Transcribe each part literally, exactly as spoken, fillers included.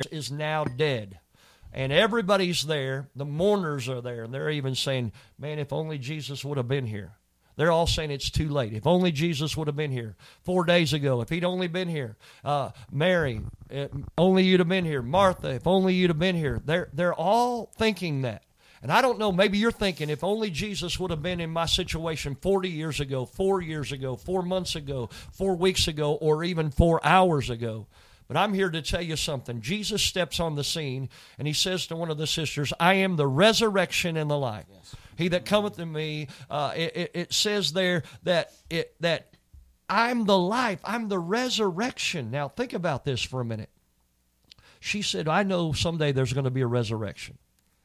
is now dead. And everybody's there. The mourners are there. And they're even saying, man, if only Jesus would have been here. They're all saying it's too late. If only Jesus would have been here four days ago. If he'd only been here. Uh, Mary, if only you'd have been here. Martha, if only you'd have been here. They're, they're all thinking that. And I don't know, maybe you're thinking, if only Jesus would have been in my situation forty years ago, four years ago, four months ago, four weeks ago, or even four hours ago. But I'm here to tell you something. Jesus steps on the scene, and he says to one of the sisters, I am the resurrection and the life. Yes. He that cometh to me, uh, it, it, it says there that it, that I'm the life, I'm the resurrection. Now, think about this for a minute. She said, I know someday there's going to be a resurrection.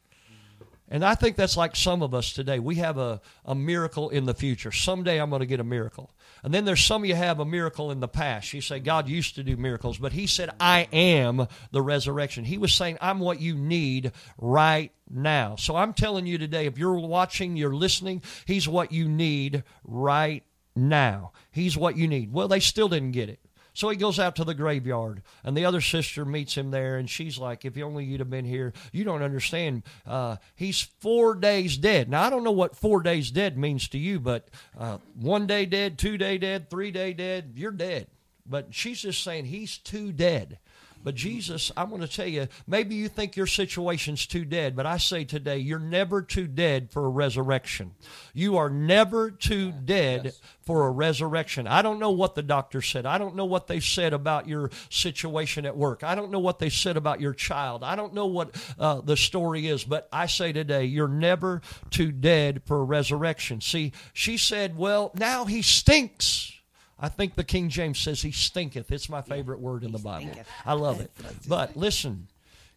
And I think that's like some of us today. We have a, a miracle in the future. Someday I'm going to get a miracle. And then there's some of you have a miracle in the past. You say, God used to do miracles, but he said, I am the resurrection. He was saying, I'm what you need right now. So I'm telling you today, if you're watching, you're listening, he's what you need right now. He's what you need. Well, they still didn't get it. So he goes out to the graveyard, and the other sister meets him there, and she's like, if only you'd have been here. You don't understand. Uh, he's four days dead. Now, I don't know what four days dead means to you, but uh, one day dead, two day dead, three day dead, you're dead. But she's just saying he's too dead. But Jesus, I'm going to tell you, maybe you think your situation's too dead, but I say today, you're never too dead for a resurrection. You are never too dead yes. for a resurrection. I don't know what the doctor said. I don't know what they said about your situation at work. I don't know what they said about your child. I don't know what uh, the story is, but I say today, you're never too dead for a resurrection. See, she said, well, now he stinks. I think the King James says he stinketh. It's my favorite word in the Bible. I love it. But listen,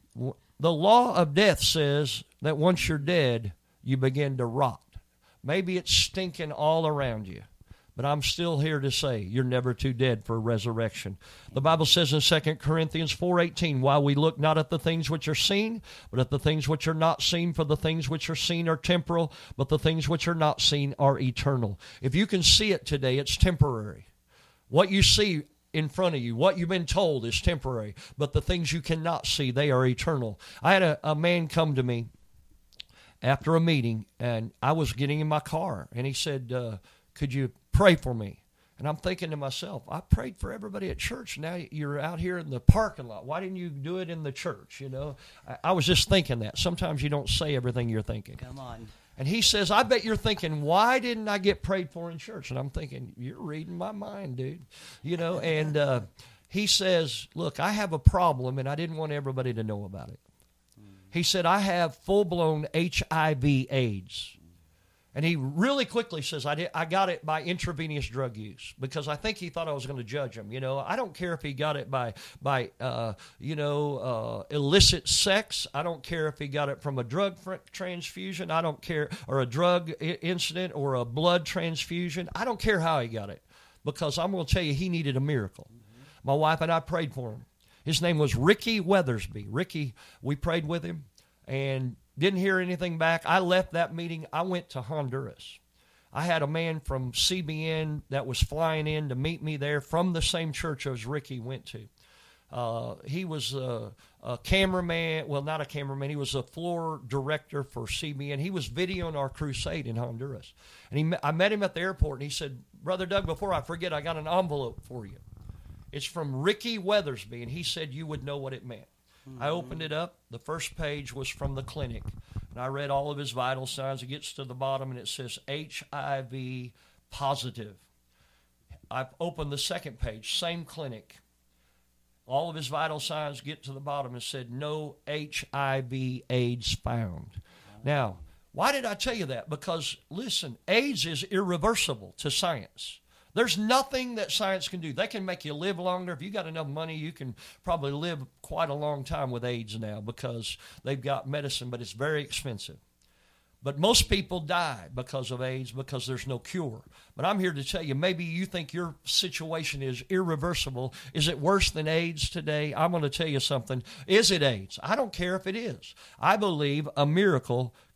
the law of death says that once you're dead, you begin to rot. Maybe it's stinking all around you. But I'm still here to say you're never too dead for resurrection. The Bible says in Second Corinthians four eighteen, while we look not at the things which are seen, but at the things which are not seen, for the things which are seen are temporal, but the things which are not seen are eternal. If you can see it today, it's temporary. What you see in front of you, what you've been told is temporary, but the things you cannot see, they are eternal. I had a, a man come to me after a meeting, and I was getting in my car, and he said, uh, could you pray for me? And I'm thinking to myself, I prayed for everybody at church. Now you're out here in the parking lot. Why didn't you do it in the church? You know, I, I was just thinking that. Sometimes you don't say everything you're thinking. Come on. And he says, I bet you're thinking, why didn't I get prayed for in church? And I'm thinking, you're reading my mind, dude. You know, and uh, he says, look, I have a problem, and I didn't want everybody to know about it. He said, I have full-blown H I V AIDS. And he really quickly says, I, did, I got it by intravenous drug use, because I think he thought I was going to judge him. You know, I don't care if he got it by, by uh, you know, uh, illicit sex. I don't care if he got it from a drug transfusion. I don't care, or a drug incident or a blood transfusion. I don't care how he got it, because I'm going to tell you, he needed a miracle. Mm-hmm. My wife and I prayed for him. His name was Ricky Weathersby. Ricky, we prayed with him, and didn't hear anything back. I left that meeting. I went to Honduras. I had a man from C B N that was flying in to meet me there from the same church as Ricky went to. Uh, he was a, a cameraman. Well, not a cameraman. He was a floor director for C B N. He was videoing our crusade in Honduras. And he, I met him at the airport, and he said, Brother Doug, before I forget, I got an envelope for you. It's from Ricky Weathersby, and he said you would know what it meant. I opened it up. The first page was from the clinic. And I read all of his vital signs. It gets to the bottom, and it says H I V positive. I opened the second page, same clinic. All of his vital signs get to the bottom and said no H I V AIDS found. Now, why did I tell you that? Because, listen, AIDS is irreversible to science. There's nothing that science can do. They can make you live longer. If you got enough money, you can probably live quite a long time with AIDS now, because they've got medicine, but it's very expensive. But most people die because of AIDS, because there's no cure. But I'm here to tell you, maybe you think your situation is irreversible. Is it worse than AIDS today? I'm going to tell you something. Is it AIDS? I don't care if it is. I believe a miracle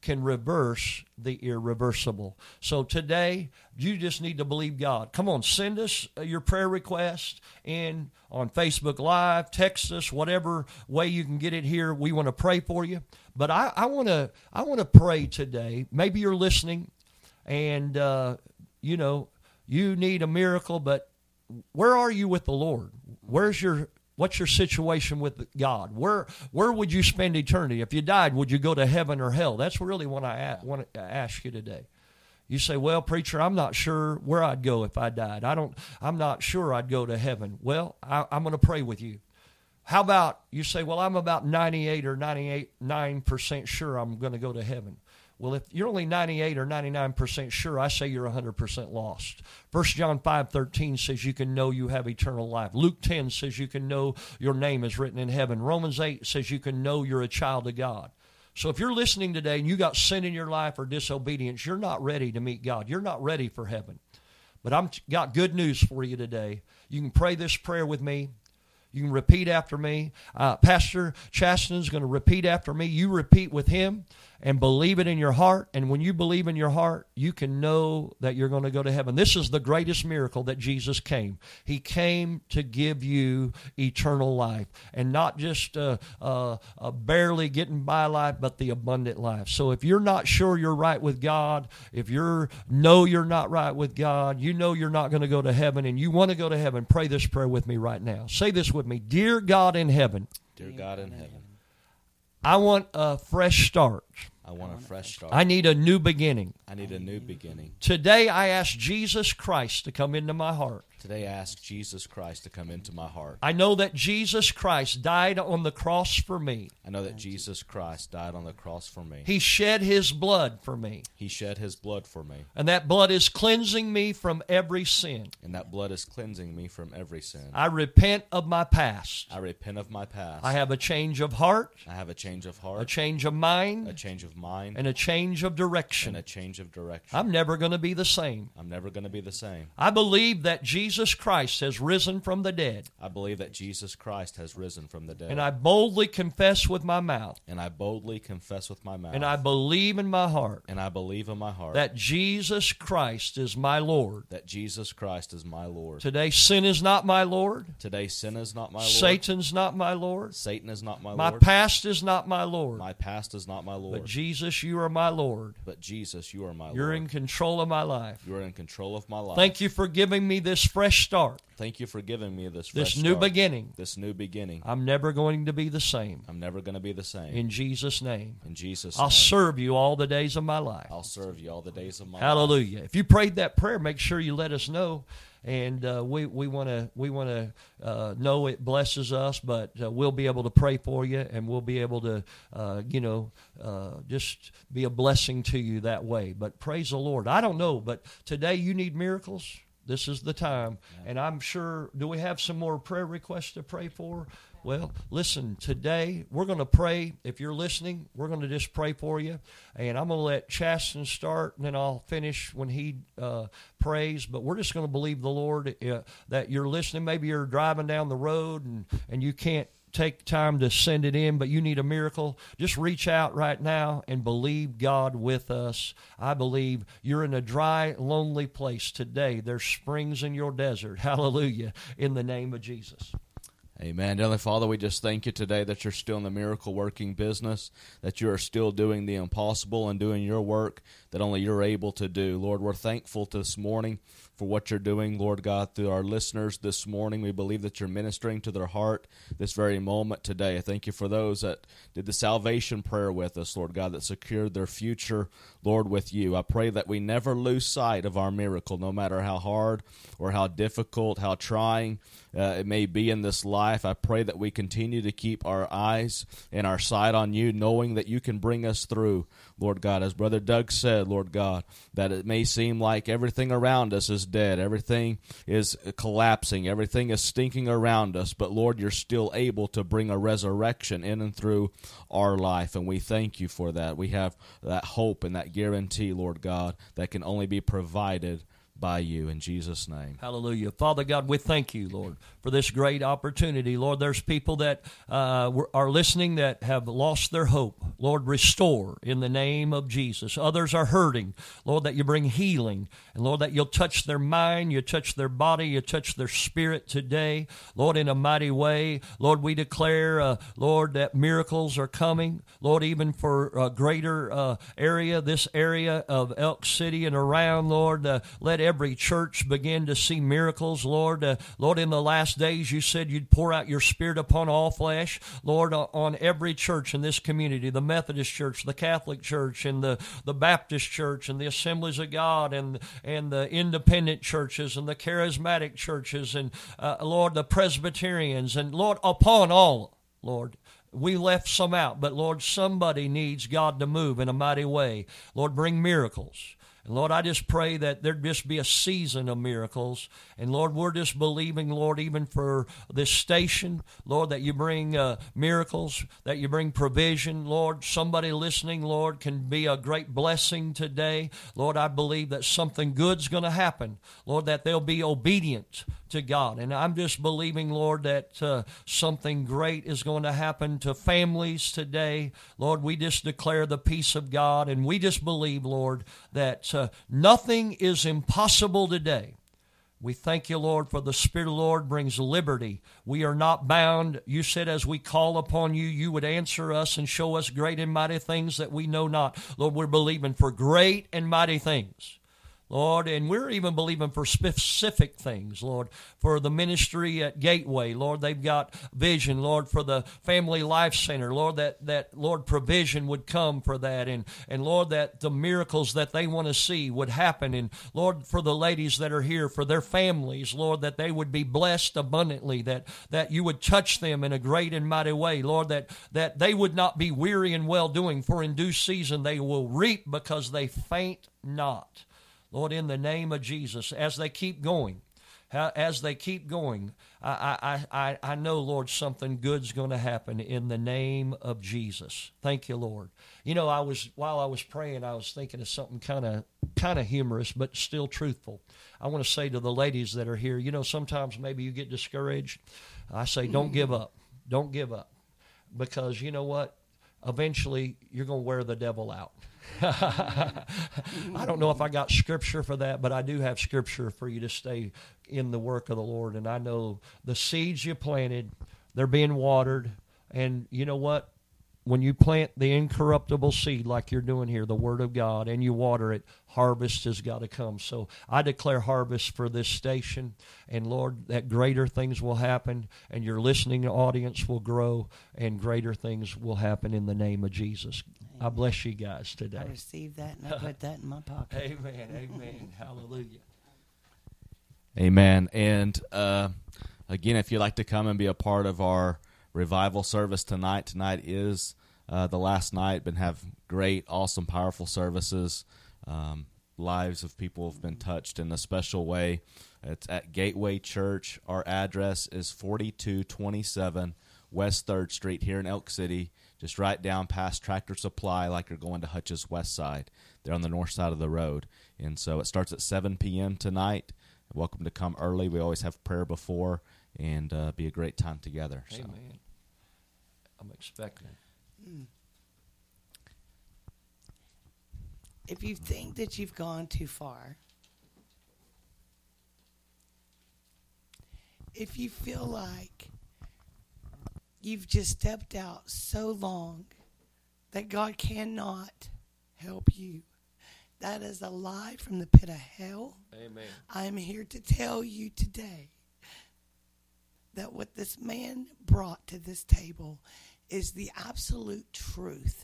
can reverse the irreversible. So today, you just need to believe God. Come on, send us your prayer request in on Facebook Live, text us, whatever way you can get it here. We want to pray for you. But I, I want to I want to pray today. Maybe you're listening and, uh, you know, you need a miracle, but where are you with the Lord? Where's your What's your situation with God? Where where would you spend eternity? If you died, would you go to heaven or hell? That's really what I want to ask you today. You say, well, preacher, I'm not sure where I'd go if I died. I don't, I'm not sure I'd go to heaven. Well, I, I'm going to pray with you. How about you say, well, I'm about ninety-eight or ninety-eight, nine percent sure I'm going to go to heaven. Well, if you're only ninety-eight or ninety-nine percent sure, I say you're one hundred percent lost. First John five thirteen says you can know you have eternal life. Luke ten says you can know your name is written in heaven. Romans eight says you can know you're a child of God. So if you're listening today and you got sin in your life or disobedience, you're not ready to meet God. You're not ready for heaven. But I've got good news for you today. You can pray this prayer with me. You can repeat after me. Uh, Pastor Chastan's going to repeat after me. You repeat with him and believe it in your heart. And when you believe in your heart, you can know that you're going to go to heaven. This is the greatest miracle that Jesus came. He came to give you eternal life. And not just uh, uh, uh, barely getting by life, but the abundant life. So if you're not sure you're right with God, if you know you're not right with God, you know you're not going to go to heaven, and you want to go to heaven, pray this prayer with me right now. Say this with me. Dear God in heaven. Dear God in heaven. I want a fresh start. I want a fresh start. I need a new beginning. I need a new beginning. Today I ask Jesus Christ to come into my heart. Today I ask Jesus Christ to come into my heart. I know that Jesus Christ died on the cross for me. I know that Jesus Christ died on the cross for me. He shed His blood for me. He shed His blood for me. And that blood is cleansing me from every sin. And that blood is cleansing me from every sin. I repent of my past. I repent of my past. I have a change of heart. I have a change of heart. A change of mind. A change of mind. And a change of direction. And a change of direction. I'm never going to be the same. I'm never going to be the same. I believe that Jesus Christ has risen from the dead. I believe that Jesus Christ has risen from the dead. And I boldly confess with my mouth. And I boldly confess with my mouth. And I believe in my heart. And I believe in my heart. That Jesus Christ is my Lord. That Jesus Christ is my Lord. Today sin is not my Lord. Today sin is not my Lord. Satan's not my Lord. Satan is not my, my Lord. My past is not my Lord. My past is not my Lord. But Jesus, you are my Lord. But Jesus, you are my You're Lord. You're in control of my life. You're in control of my life. Thank you for giving me this fresh start. Thank you for giving me this fresh This new start. beginning. This new beginning. I'm never going to be the same. I'm never going to be the same. In Jesus' name. In Jesus' I'll name. serve you all the days of my life. I'll serve you all the days of my Hallelujah. life. If you prayed that prayer, make sure you let us know. And uh, we we want to we want to uh, know it blesses us, but uh, we'll be able to pray for you, and we'll be able to uh, you know uh, just be a blessing to you that way. But praise the Lord. I don't know, but today you need miracles. This is the time, and I'm sure. Do we have some more prayer requests to pray for? Well, listen, today we're going to pray. If you're listening, we're going to just pray for you. And I'm going to let Chasten start, and then I'll finish when he uh, prays. But we're just going to believe the Lord uh, that you're listening. Maybe you're driving down the road and, and you can't take time to send it in, but you need a miracle. Just reach out right now and believe God with us. I believe you're in a dry, lonely place today. There's springs in your desert. Hallelujah. In the name of Jesus. Amen. Heavenly Father, we just thank you today that you're still in the miracle-working business, that you are still doing the impossible and doing your work that only you're able to do. Lord, we're thankful this morning for what you're doing, Lord God, through our listeners this morning. We believe that you're ministering to their heart this very moment today. I thank you for those that did the salvation prayer with us, Lord God, that secured their future, Lord, with you. I pray that we never lose sight of our miracle, no matter how hard or how difficult, how trying uh, it may be in this life. I pray that we continue to keep our eyes and our sight on you, knowing that you can bring us through, Lord God. As Brother Doug said, Lord God, that it may seem like everything around us is dead, everything is collapsing, everything is stinking around us, but Lord, you're still able to bring a resurrection in and through our life, and we thank you for that. We have that hope and that guarantee, Lord God, that can only be provided by you in Jesus' name. Hallelujah. Father God, we thank you, Lord, for this great opportunity. Lord, there's people that uh, are listening that have lost their hope. Lord, restore in the name of Jesus. Others are hurting. Lord, that you bring healing. And Lord, that you'll touch their mind, you touch their body, you touch their spirit today. Lord, in a mighty way. Lord, we declare, uh, Lord, that miracles are coming. Lord, even for a greater uh, area, this area of Elk City and around, Lord, uh, let every church begin to see miracles, Lord. Uh, Lord, in the last days, you said you'd pour out your Spirit upon all flesh. Lord, uh, on every church in this community, the Methodist Church, the Catholic Church, and the, the Baptist Church, and the Assemblies of God, and, and the independent churches, and the charismatic churches, and, uh, Lord, the Presbyterians, and, Lord, upon all, Lord, we left some out, but, Lord, somebody needs God to move in a mighty way. Lord, bring miracles. And Lord, I just pray that there'd just be a season of miracles. And Lord, we're just believing, Lord, even for this station, Lord, that you bring uh, miracles, that you bring provision. Lord, somebody listening, Lord, can be a great blessing today. Lord, I believe that something good's going to happen. Lord, that they'll be obedient to God. And I'm just believing, Lord, that uh, something great is going to happen to families today. Lord, we just declare the peace of God, and we just believe, Lord, that uh, nothing is impossible today. We thank you, Lord, for the Spirit of the Lord brings liberty. We are not bound. You said as we call upon you, you would answer us and show us great and mighty things that we know not. Lord, we're believing for great and mighty things. Lord, and we're even believing for specific things, Lord, for the ministry at Gateway. Lord, they've got vision, Lord, for the Family Life Center. Lord, that, that Lord, provision would come for that. And, and Lord, that the miracles that they want to see would happen. And Lord, for the ladies that are here, for their families, Lord, that they would be blessed abundantly, that, that you would touch them in a great and mighty way. Lord, that, that they would not be weary in well-doing, for in due season they will reap because they faint not. Lord, in the name of Jesus, as they keep going, as they keep going, I, I, I, I know, Lord, something good's going to happen in the name of Jesus. Thank you, Lord. You know, I was while I was praying, I was thinking of something kind of kind of humorous, but still truthful. I want to say to the ladies that are here, you know, sometimes maybe you get discouraged. I say, don't give up. Don't give up. Because you know what? Eventually, you're going to wear the devil out. I don't know if I got scripture for that, but I do have scripture for you to stay in the work of the Lord. And I know the seeds you planted, they're being watered. And you know what? When you plant the incorruptible seed like you're doing here, the Word of God, and you water it, harvest has got to come. So I declare harvest for this station. And Lord, that greater things will happen, and your listening audience will grow, and greater things will happen in the name of Jesus. Amen. I bless you guys today. I received that, and I put that in my pocket. Amen, amen, hallelujah. Amen. And uh, again, if you'd like to come and be a part of our revival service tonight, tonight is uh, the last night. Been have great, awesome, powerful services. Um, lives of people have been touched in a special way. It's at Gateway Church. Our address is forty-two twenty-seven West third Street here in Elk City, just right down past Tractor Supply, like you're going to Hutch's West Side. They're on the north side of the road. And so it starts at seven p.m. tonight. Welcome to come early. We always have prayer before, and uh, be a great time together. So. Amen. I'm expecting. If you think that you've gone too far, if you feel like you've just stepped out so long that God cannot help you, that is a lie from the pit of hell. Amen. I am here to tell you today that what this man brought to this table is the absolute truth.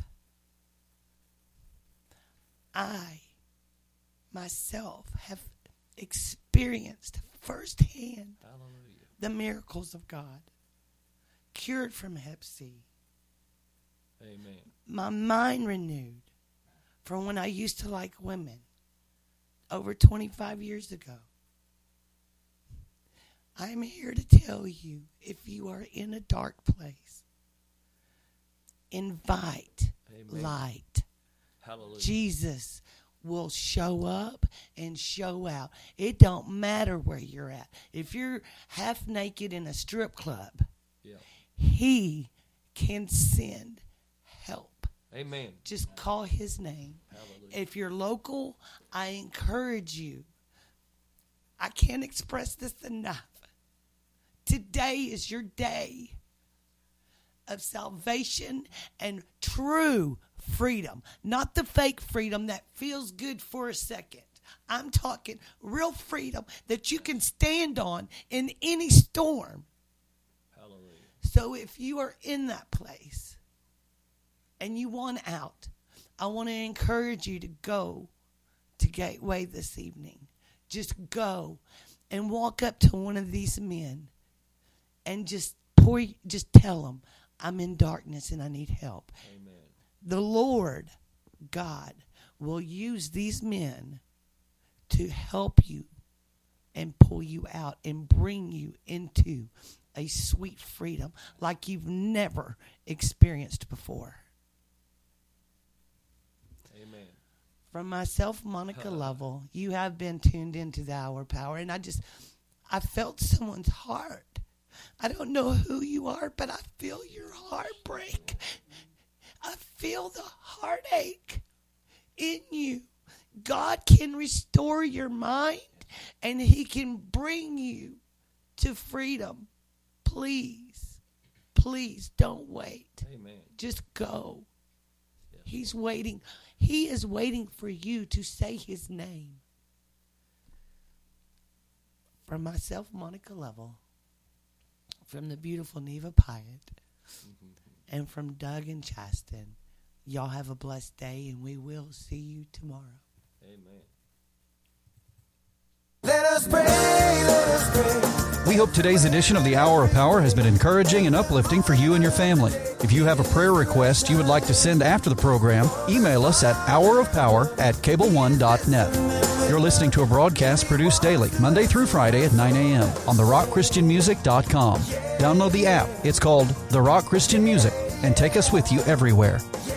I, myself, have experienced firsthand Hallelujah. the miracles of God. Cured from hep C. Amen. My mind renewed from when I used to like women over twenty-five years ago. I am here to tell you, if you are in a dark place, invite Amen. Light. Hallelujah. Jesus will show up and show out. It don't matter where you're at. If you're half naked in a strip club, Yeah. he can send help. Amen. Just call his name. Hallelujah. If you're local, I encourage you. I can't express this enough. Today is your day of salvation and true freedom. Not the fake freedom that feels good for a second. I'm talking real freedom that you can stand on in any storm. Hallelujah. So if you are in that place and you want out, I want to encourage you to go to Gateway this evening. Just go and walk up to one of these men and just pour, just tell them, I'm in darkness and I need help. Amen. The Lord God will use these men to help you and pull you out and bring you into a sweet freedom like you've never experienced before. Amen. From myself, Monica Lovell, you have been tuned into the Hour of Power, and I just, I felt someone's heart. I don't know who you are, but I feel your heartbreak. I feel the heartache in you. God can restore your mind, and he can bring you to freedom. Please, please don't wait. Amen. Just go. Yes. He's waiting. He is waiting for you to say his name. From myself, Monica Lovell, from the beautiful Neva Pyatt, mm-hmm. and from Doug and Chasten, y'all have a blessed day, and we will see you tomorrow. Amen. Let us pray, let us pray. We hope today's edition of the Hour of Power has been encouraging and uplifting for you and your family. If you have a prayer request you would like to send after the program, email us at hour of power at cable one dot net. You're listening to a broadcast produced daily, Monday through Friday at nine a.m. on the rock christian music dot com. Download the app. It's called The Rock Christian Music, and take us with you everywhere.